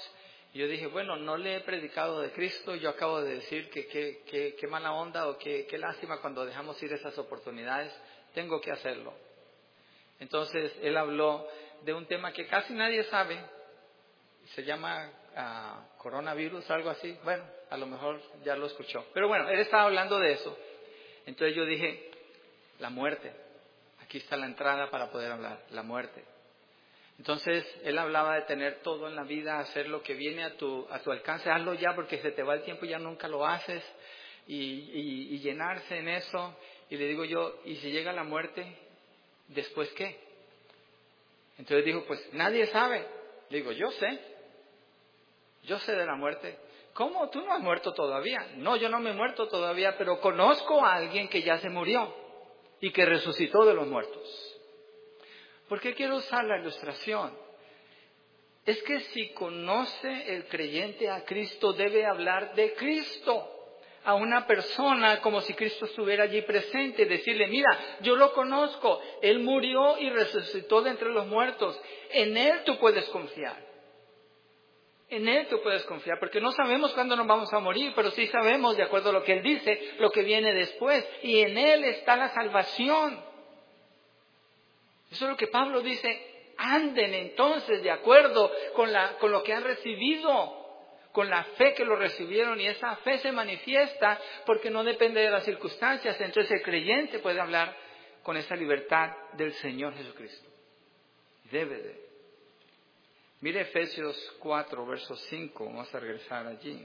Y yo dije, bueno, no le he predicado de Cristo, yo acabo de decir que qué mala onda o qué lástima cuando dejamos ir esas oportunidades, tengo que hacerlo. Entonces él habló de un tema que casi nadie sabe, se llama uh, coronavirus, algo así. Bueno, a lo mejor ya lo escuchó. Pero bueno, él estaba hablando de eso. Entonces yo dije, la muerte. Aquí está la entrada para poder hablar, la muerte. Entonces él hablaba de tener todo en la vida, hacer lo que viene a tu, a tu alcance. Hazlo ya porque se te va el tiempo y ya nunca lo haces. Y, y, y llenarse en eso. Y le digo yo, ¿y si llega la muerte? ¿Después qué? Entonces dijo, pues nadie sabe. Le digo, yo sé. Yo sé de la muerte. ¿Cómo? ¿Tú no has muerto todavía? No, yo no me he muerto todavía, pero conozco a alguien que ya se murió y que resucitó de los muertos. ¿Por qué quiero usar la ilustración? Es que si conoce el creyente a Cristo, debe hablar de Cristo a una persona como si Cristo estuviera allí presente, decirle, mira, yo lo conozco, Él murió y resucitó de entre los muertos, en Él tú puedes confiar, en Él tú puedes confiar, porque no sabemos cuándo nos vamos a morir, pero sí sabemos, de acuerdo a lo que Él dice, lo que viene después, y en Él está la salvación. Eso es lo que Pablo dice, anden entonces de acuerdo con, la, con lo que han recibido, con la fe que lo recibieron, y esa fe se manifiesta porque no depende de las circunstancias. Entonces el creyente puede hablar con esa libertad del Señor Jesucristo. Debe de. Mire Efesios cuatro, verso cinco, vamos a regresar allí.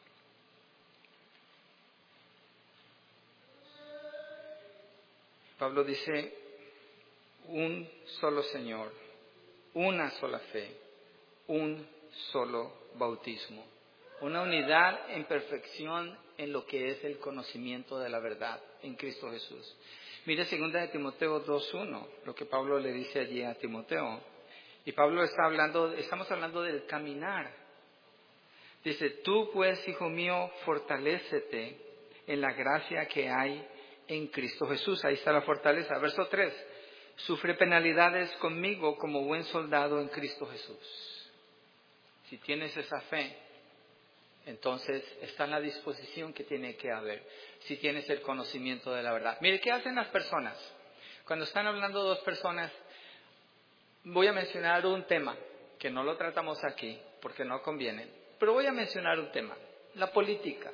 Pablo dice, un solo Señor, una sola fe, un solo bautismo. Una unidad en perfección en lo que es el conocimiento de la verdad en Cristo Jesús. Mire segunda de Timoteo dos uno, lo que Pablo le dice allí a Timoteo. Y Pablo está hablando, estamos hablando del caminar. Dice, tú pues, hijo mío, fortalécete en la gracia que hay en Cristo Jesús. Ahí está la fortaleza. Verso tres, sufre penalidades conmigo como buen soldado en Cristo Jesús. Si tienes esa fe, entonces está en la disposición que tiene que haber, si tienes el conocimiento de la verdad. Mire, ¿qué hacen las personas? Cuando están hablando dos personas, voy a mencionar un tema, que no lo tratamos aquí, porque no conviene, pero voy a mencionar un tema, la política.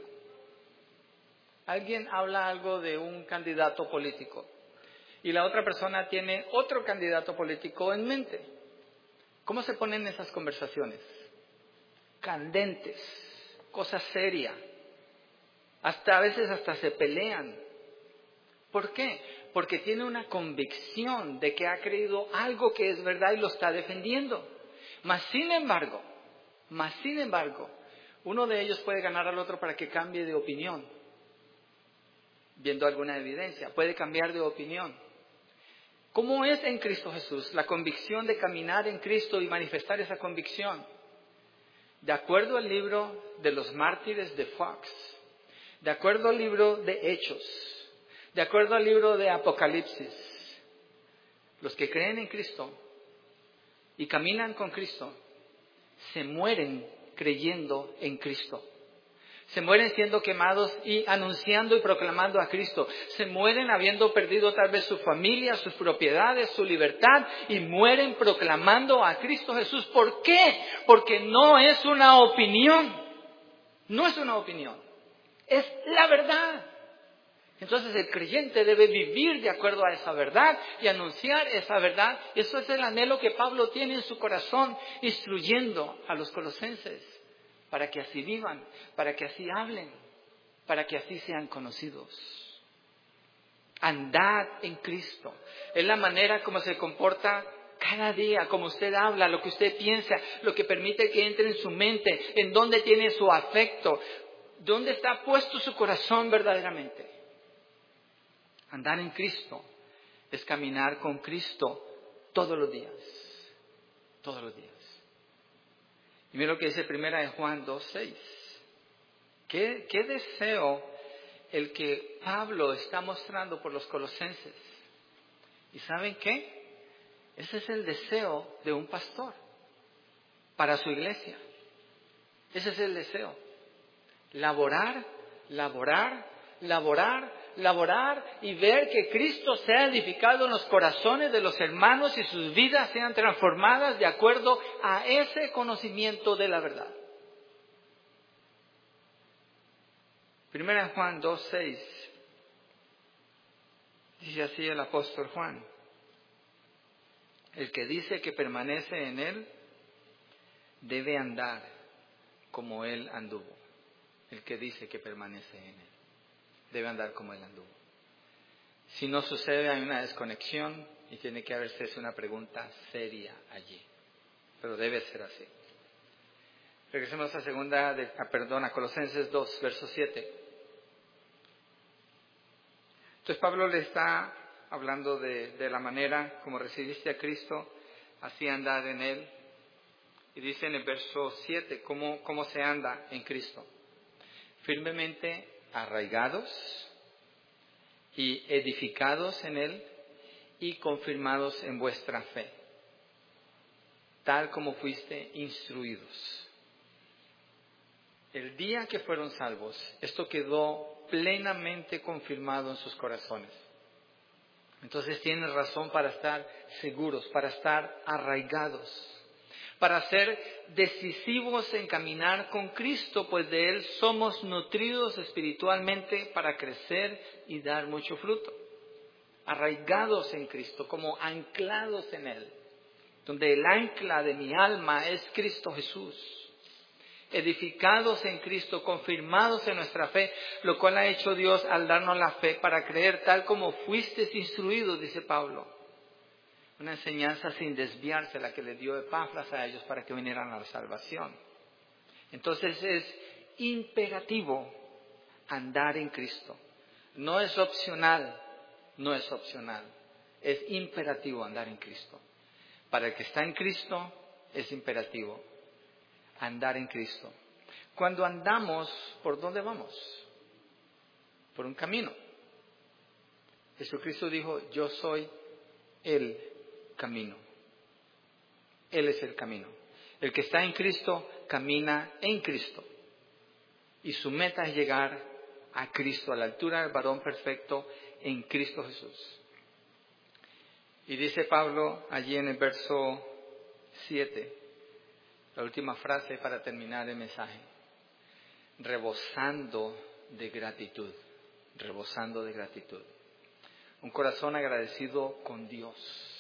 Alguien habla algo de un candidato político, y la otra persona tiene otro candidato político en mente. ¿Cómo se ponen esas conversaciones? Candentes. Cosa seria. Hasta a veces hasta se pelean. ¿Por qué? Porque tiene una convicción de que ha creído algo que es verdad y lo está defendiendo. Mas sin embargo, mas sin embargo, uno de ellos puede ganar al otro para que cambie de opinión. Viendo alguna evidencia, puede cambiar de opinión. ¿Cómo es en Cristo Jesús la convicción de caminar en Cristo y manifestar esa convicción? De acuerdo al libro de los mártires de Fox, de acuerdo al libro de Hechos, de acuerdo al libro de Apocalipsis, los que creen en Cristo y caminan con Cristo, se mueren creyendo en Cristo. Se mueren siendo quemados y anunciando y proclamando a Cristo. Se mueren habiendo perdido tal vez su familia, sus propiedades, su libertad, y mueren proclamando a Cristo Jesús. ¿Por qué? Porque no es una opinión. No es una opinión. Es la verdad. Entonces el creyente debe vivir de acuerdo a esa verdad y anunciar esa verdad. Eso es el anhelo que Pablo tiene en su corazón, instruyendo a los colosenses. Para que así vivan, para que así hablen, para que así sean conocidos. Andad en Cristo. Es la manera como se comporta cada día, como usted habla, lo que usted piensa, lo que permite que entre en su mente, en dónde tiene su afecto, dónde está puesto su corazón verdaderamente. Andar en Cristo es caminar con Cristo todos los días, todos los días. Y mira lo que dice primera de Juan dos seis. ¿Qué, qué deseo el que Pablo está mostrando por los colosenses? ¿Y saben qué? Ese es el deseo de un pastor para su iglesia. Ese es el deseo. Laborar, laborar, laborar, laborar y ver que Cristo sea edificado en los corazones de los hermanos y sus vidas sean transformadas de acuerdo a ese conocimiento de la verdad. Primera Juan dos seis. Dice así el apóstol Juan: el que dice que permanece en él debe andar como él anduvo. El que dice que permanece en él debe andar como él anduvo. Si no sucede, hay una desconexión y tiene que haberse una pregunta seria allí. Pero debe ser así. Regresemos a segunda, de, a, perdón, a Colosenses dos, verso siete. Entonces Pablo le está hablando de, de la manera como recibiste a Cristo, así andar en él. Y dice en el verso siete, ¿cómo, cómo se anda en Cristo? Firmemente arraigados y edificados en él y confirmados en vuestra fe, tal como fuiste instruidos. El día que fueron salvos, esto quedó plenamente confirmado en sus corazones. Entonces tienen razón para estar seguros, para estar arraigados, para ser decisivos en caminar con Cristo, pues de Él somos nutridos espiritualmente para crecer y dar mucho fruto. Arraigados en Cristo, como anclados en Él, donde el ancla de mi alma es Cristo Jesús. Edificados en Cristo, confirmados en nuestra fe, lo cual ha hecho Dios al darnos la fe para creer tal como fuisteis instruidos, dice Pablo. Una enseñanza sin desviarse, la que le dio Epafras a ellos para que vinieran a la salvación. Entonces es imperativo andar en Cristo. No es opcional, no es opcional. Es imperativo andar en Cristo. Para el que está en Cristo es imperativo andar en Cristo. Cuando andamos, ¿por dónde vamos? Por un camino. Jesucristo dijo, yo soy el camino. Él es el camino. El que está en Cristo, camina en Cristo. Y su meta es llegar a Cristo, a la altura del varón perfecto en Cristo Jesús. Y dice Pablo allí en el verso siete, la última frase para terminar el mensaje: rebosando de gratitud, rebosando de gratitud. Un corazón agradecido con Dios.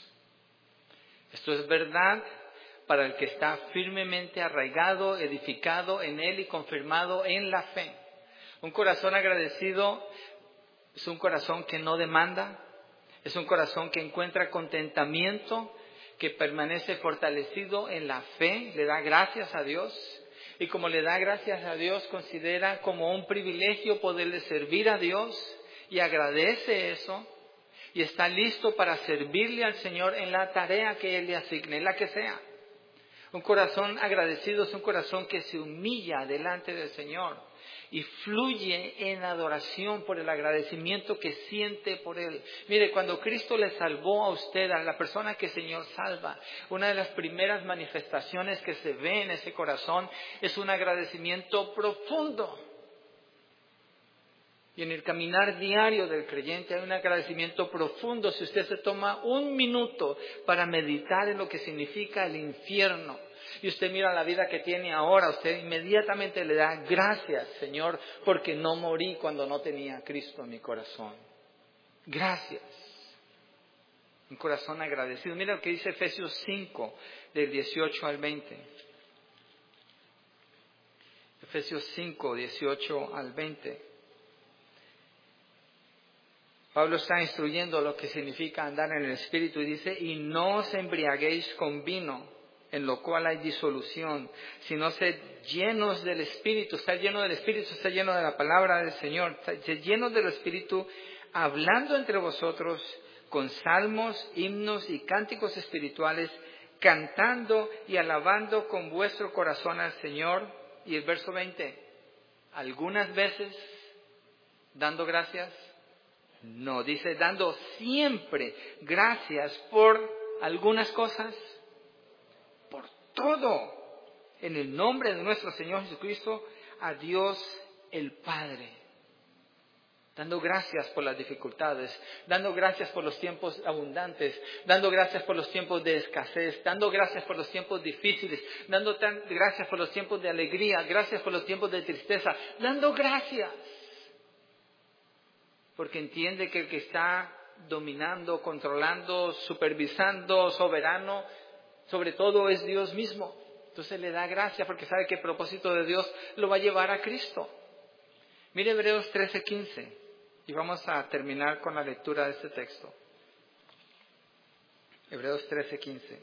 Esto es verdad para el que está firmemente arraigado, edificado en Él y confirmado en la fe. Un corazón agradecido es un corazón que no demanda, es un corazón que encuentra contentamiento, que permanece fortalecido en la fe, le da gracias a Dios. Y como le da gracias a Dios, considera como un privilegio poderle servir a Dios y agradece eso. Y está listo para servirle al Señor en la tarea que Él le asigne, en la que sea. Un corazón agradecido es un corazón que se humilla delante del Señor y fluye en adoración por el agradecimiento que siente por Él. Mire, cuando Cristo le salvó a usted, a la persona que el Señor salva, una de las primeras manifestaciones que se ve en ese corazón es un agradecimiento profundo. Y en el caminar diario del creyente hay un agradecimiento profundo. Si usted se toma un minuto para meditar en lo que significa el infierno, y usted mira la vida que tiene ahora, usted inmediatamente le da gracias, Señor, porque no morí cuando no tenía a Cristo en mi corazón. Gracias. Un corazón agradecido. Mira lo que dice Efesios cinco, del dieciocho al veinte. Efesios cinco, dieciocho al veinte. Pablo está instruyendo lo que significa andar en el Espíritu y dice, y no os embriaguéis con vino, en lo cual hay disolución, sino sed llenos del Espíritu. Estar lleno del Espíritu, estar lleno de la palabra del Señor, sed llenos del Espíritu, hablando entre vosotros con salmos, himnos y cánticos espirituales, cantando y alabando con vuestro corazón al Señor. Y el verso veinte, algunas veces dando gracias. No, dice dando siempre gracias por algunas cosas, por todo, en el nombre de nuestro Señor Jesucristo a Dios el Padre. Dando gracias por las dificultades, dando gracias por los tiempos abundantes, dando gracias por los tiempos de escasez, dando gracias por los tiempos difíciles, dando tan, gracias por los tiempos de alegría, gracias por los tiempos de tristeza, dando gracias. Porque entiende que el que está dominando, controlando, supervisando, soberano, sobre todo es Dios mismo. Entonces le da gracia porque sabe que el propósito de Dios lo va a llevar a Cristo. Mire Hebreos trece quince. Y vamos a terminar con la lectura de este texto. Hebreos trece quince.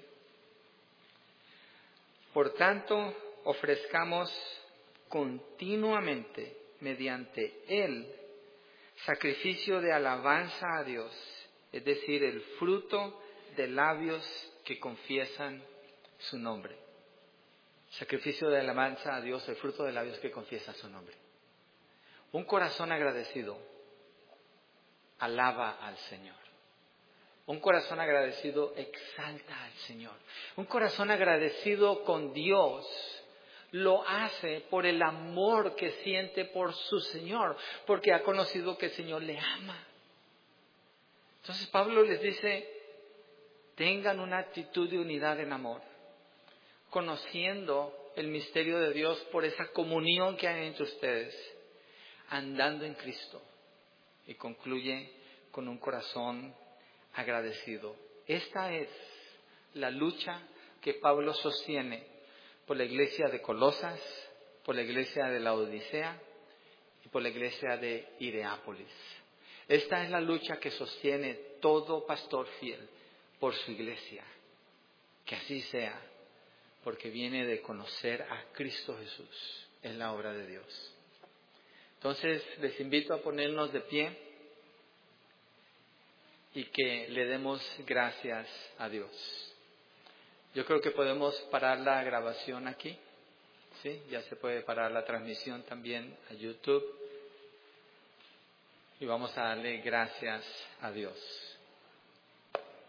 Por tanto, ofrezcamos continuamente mediante Él sacrificio de alabanza a Dios, es decir, el fruto de labios que confiesan su nombre. Sacrificio de alabanza a Dios, el fruto de labios que confiesan su nombre. Un corazón agradecido alaba al Señor. Un corazón agradecido exalta al Señor. Un corazón agradecido con Dios lo hace por el amor que siente por su Señor, porque ha conocido que el Señor le ama. Entonces Pablo les dice, tengan una actitud de unidad en amor, conociendo el misterio de Dios por esa comunión que hay entre ustedes, andando en Cristo. Y concluye con un corazón agradecido. Esta es la lucha que Pablo sostiene por la iglesia de Colosas, por la iglesia de la Odisea y por la iglesia de Hierápolis. Esta es la lucha que sostiene todo pastor fiel por su iglesia. Que así sea, porque viene de conocer a Cristo Jesús. Es la obra de Dios. Entonces les invito a ponernos de pie y que le demos gracias a Dios. Yo creo que podemos parar la grabación aquí, ¿sí? Ya se puede parar la transmisión también a YouTube y vamos a darle gracias a Dios.